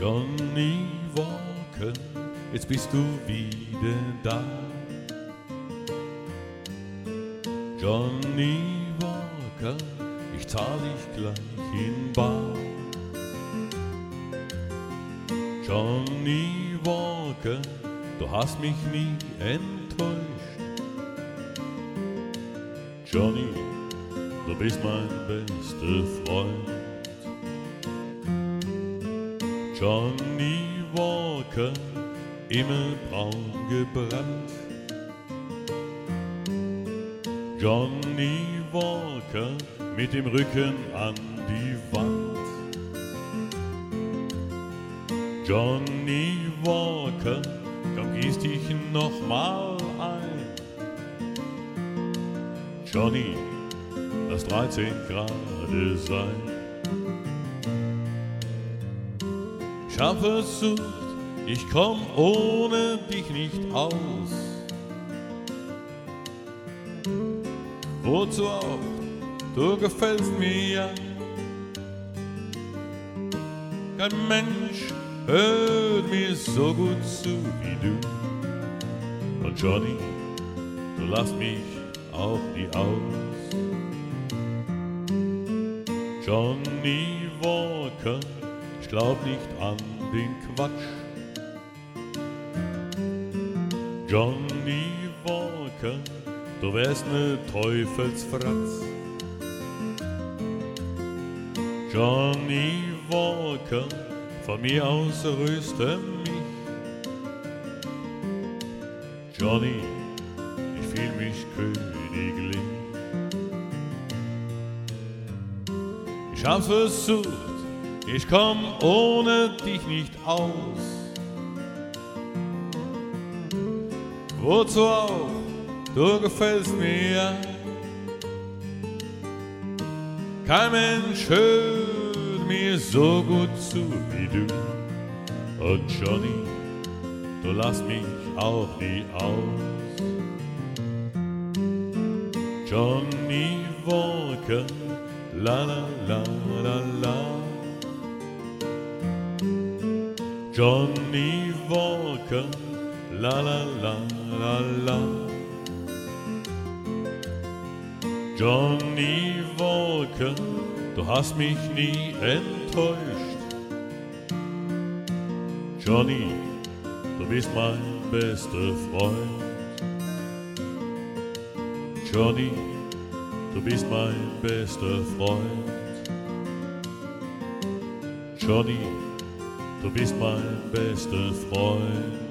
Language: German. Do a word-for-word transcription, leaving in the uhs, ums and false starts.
Johnny Walker, jetzt bist du wieder da. Johnny Walker, ich zahl dich gleich in bar. Johnny Walker, du hast mich nie enttäuscht. Johnny, du bist mein bester Freund. Johnny Walker, immer braun gebrannt. Johnny Walker, mit dem Rücken an die Wand. Johnny Walker, komm, gieß dich noch mal ein. Johnny, lass dreizehn Grad sein. Ich hab versucht, ich komm ohne dich nicht aus. Wozu auch, du gefällst mir ja. Kein Mensch hört mir so gut zu wie du. Und Johnny, du lass mich auch nie aus. Johnny Walker, ich glaub nicht an den Quatsch. Johnny Walker, du wärst ne Teufelsfratz. Johnny Walker, von mir aus rüste mich. Johnny, ich fühl mich königlich. Ich hab's versucht, ich komm ohne dich nicht aus. Wozu auch, du gefällst mir. Kein Mensch hört mir so gut zu wie du. Und Johnny, du lass mich auch nie aus. Johnny Walker, la la la la la. Johnny Walker, la la la la la. Johnny Walker, du hast mich nie enttäuscht. Johnny, du bist mein bester Freund. Johnny, du bist mein bester Freund. Johnny, du bist mein bester Freund.